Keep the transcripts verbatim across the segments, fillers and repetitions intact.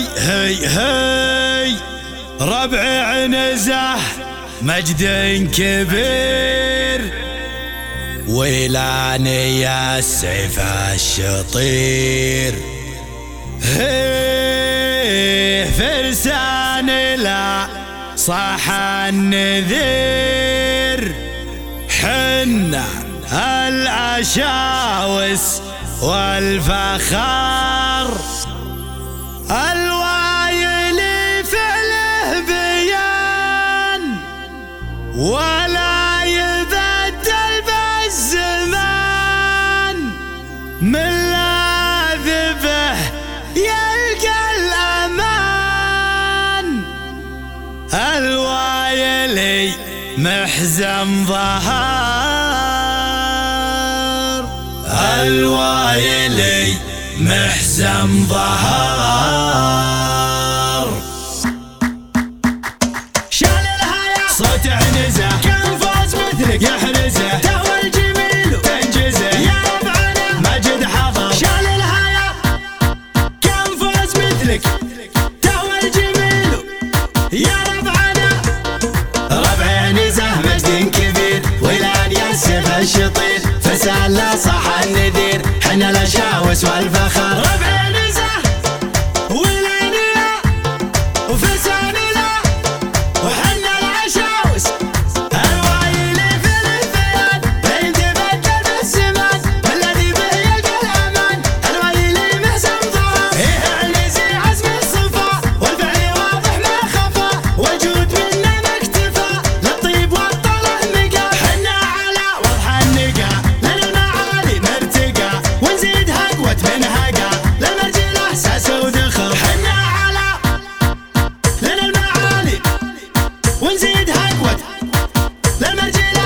هي هي هي ربع عنزه مجد كبير، ويلاني يا السيف الشطير. هي فرسان لا صاح النذير، حنا الأشاوس والفخار، الوايلي فعله بيان ولا يبدل بالزمان، من لاذبه يلقى الأمان، الوايلي محزم ظهر، الوايلي محزم ظهر. شال الهيا صوت عنزه كم فوز مثلك يحرزه، تهوى الجميل تنجزه يا ربعنا مجد حضر. شال الهيا كم فوز مثلك تهوى الجميل يا ربعنا، ربع عنزه مجد كبير، ويلان يسف الشطير، فرسان لا صاح النذير، حنا الأشاوس والفخر. ربع عنزه ولانيا وفرساننا وحنا العشاوس، الوايلي في الفيان بين تبدل بالزمان، الذي به يلقى الأمان، الوايلي محزم ظهر. إيه عنزي عزم الصفا والفعل واضح ما خفا، والجود منا ما اكتفى، للطيب والطله مقا، حنا على وضح النقا، لنا المعالي مرتقى، ونزيد هقوة من هقا، للمرجل احساس ودخل. حنا على لنا المعالي ونزيد هقوة للمرجلة،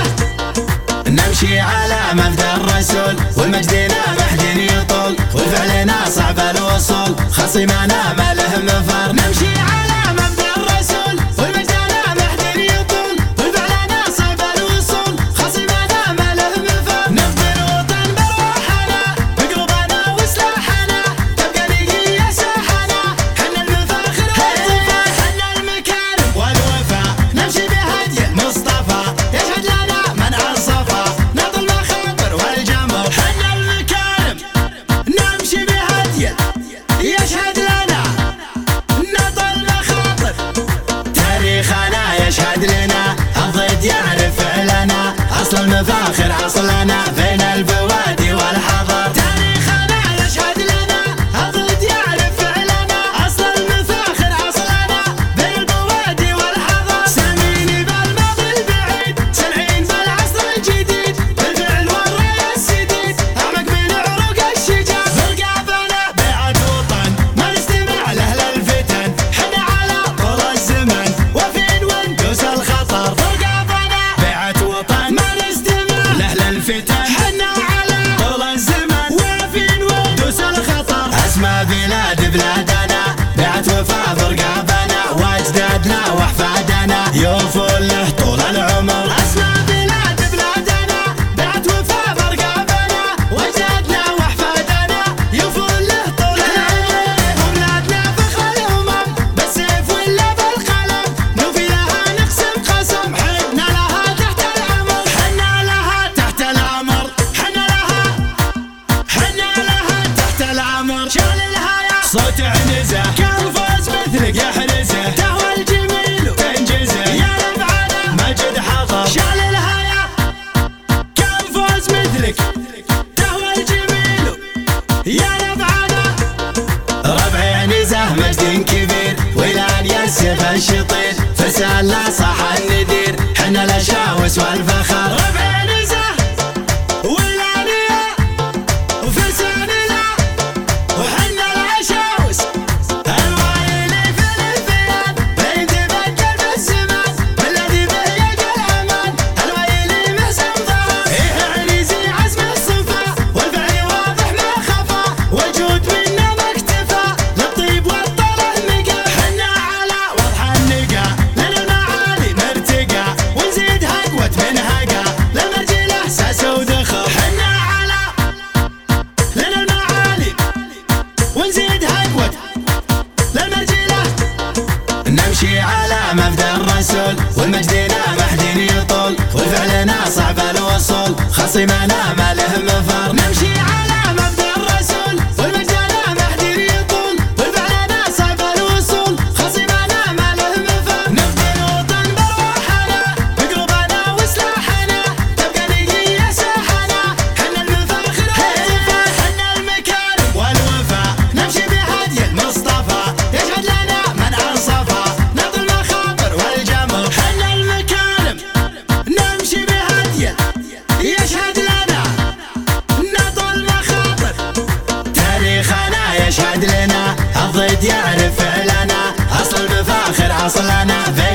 نمشي على مبدأ الرسول، والمجدنا محد يطول، وفعلنا صعب الوصول، خصمنا ما له مفر. نمشي على مبدأ الرسول والمجدنا محد يطول، وفعلنا صعب الوصول، خصمنا ما له مفر. نفدي الوطن بروحنا، بقلوبنا وسلاحنا، تبقى نقية ساحنا، حنا المفاخر والظفا، حنا المكارم والوفا، نمشي بهدي المصطفى، يشهد لنا من عصفا، نعطي المخاطر والجمر. حنا المكارم نمشي بهدي يشهد لنا نطى المخاطر، تاريخنا يشهد لنا، الضد يعرف فعلنا، أصل المفاخر أصلنا بين البوادي والحضر. تاريخنا يشهد لنا، الضد يعرف فعلنا، أصل المفاخر أصلنا بين البوادي والحضر. ساميني بالماضي البعيد، سلعين بالعصر الجديد، بالفعل والرأي السديد، أعمق من عروق الشجاع، برقابنا بيعة وطن، ما نستمع لأهل الفتن، حنا على طول الزمن، وفين وندوس الخطر. برقابنا بيعة وطن، ما نستمع لأهل الفتن، حنا على طول الزمن، وفين وندوس الخطر. أسمى بلاد بلادنا، بيعة وفا برقابنا، واجدادنا واحفادنا يوفون له طول العمر. أسمى بلاد بلادنا، بعت وفا برقابنا، وجدادنا واحفادنا يوفون له طول العمر. وبلادنا فخر الأمم، بالسيف ولا بالقلم، نوفي لها نقسم قسم، حنا لها تحت الأمر، حنا لها تحت الأمر، حنا لها حنا لها تحت الأمر. شال الهيا صوت عنزه كم فوز مثلك يحرزه، تهوى الجميل تنجزه يا ربعنا، مجد حضر. شال الهيا كم فوز مثلك تهوى الجميل يا ربعنا، ربع عنزه مجد كبير، ويلان يسف الشطير، فرسان لا صاح النذير، حنا الأشاوس والفخر. ربع عنزه ولانيا وفرساننا وحنا العشاوس، الوايلي في الفيان بين تبدل بالزمان، الذي به يلقى الأمان، الوايلي محزم ظهر. إيه عنزي عزم الصفا والفعل واضح ما خفا، والجود منا ما اكتفى، للطيب والطله مقا، حنا على وضح النقا، لنا المعالي مرتقى، ونزيد هقوة من هقا، والمجدنا محدين يطول وفعلنا صعب الوصول خصمنا ما له مفر نمشي على مبدأ الرسول والمجدنا محدين يطول وفعلنا صعب الوصول خصمنا ما له مفر نفدي الوطن بروحنا بقلوبنا وسلاحنا تبقى نقية ساحنا حنا المفاخر والوفا حنا المكارم والوفا نمشي بهدي المصطفى يشهد لنا من انصفى نعطي المخاطر والجمر حنا المكارم نمشي بهدي يشهد لنا نعطي المخاطر تاريخنا يشهد لنا الضد يعرف فعلنا اصل المفاخر اصلنا